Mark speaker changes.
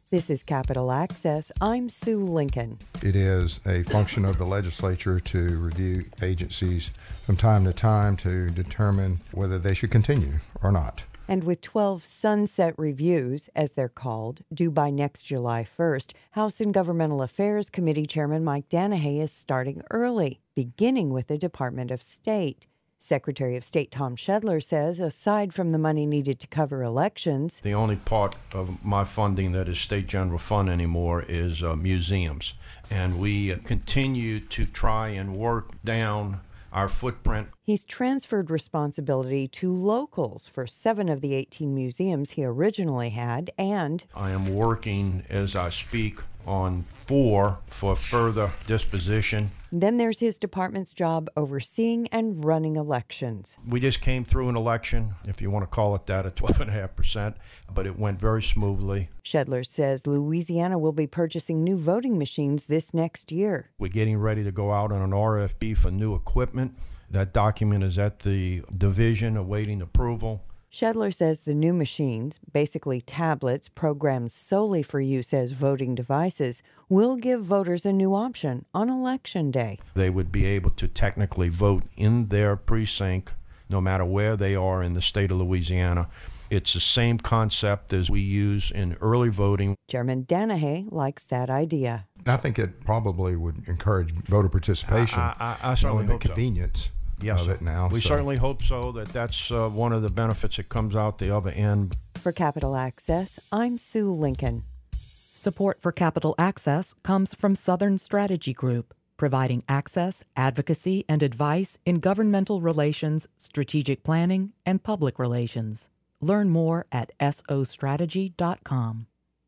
Speaker 1: This is Capitol Access. I'm Sue Lincoln.
Speaker 2: It is a function of the legislature to review agencies from time to time to determine whether they should continue or not.
Speaker 1: And with 12 sunset reviews, as they're called, due by next July 1st, House and Governmental Affairs Committee Chairman Mike Danahay is starting early, beginning with the Department of State. Secretary of State Tom Shedler says, aside from the money needed to cover elections,
Speaker 3: the only part of my funding that is state general fund anymore is museums. And we continue to try and work down our footprint.
Speaker 1: He's transferred responsibility to locals for 7 of the 18 museums he originally had, and
Speaker 3: I am working as I speak on 4 for further disposition.
Speaker 1: Then there's his department's job overseeing and running elections.
Speaker 3: We just came through an election, if you want to call it that, at 12.5%, but it went very smoothly.
Speaker 1: Shedler says Louisiana will be purchasing new voting machines this next year.
Speaker 3: We're getting ready to go out on an RFP for new equipment. That document is at the division awaiting approval.
Speaker 1: Shedler says the new machines, basically tablets programmed solely for use as voting devices, will give voters a new option on Election Day.
Speaker 3: They would be able to technically vote in their precinct no matter where they are in the state of Louisiana. It's the same concept as we use in early voting.
Speaker 1: Chairman Danahay likes that idea.
Speaker 2: I think it probably would encourage voter participation.
Speaker 3: I certainly
Speaker 2: knowing
Speaker 3: hope
Speaker 2: the
Speaker 3: so.
Speaker 2: convenience
Speaker 3: Yes,
Speaker 2: of it now.
Speaker 3: We certainly hope so, that's one of the benefits that comes out the other end.
Speaker 1: For Capitol Access, I'm Sue Lincoln.
Speaker 4: Support for Capitol Access comes from Southern Strategy Group, providing access, advocacy, and advice in governmental relations, strategic planning, and public relations. Learn more at sostrategy.com.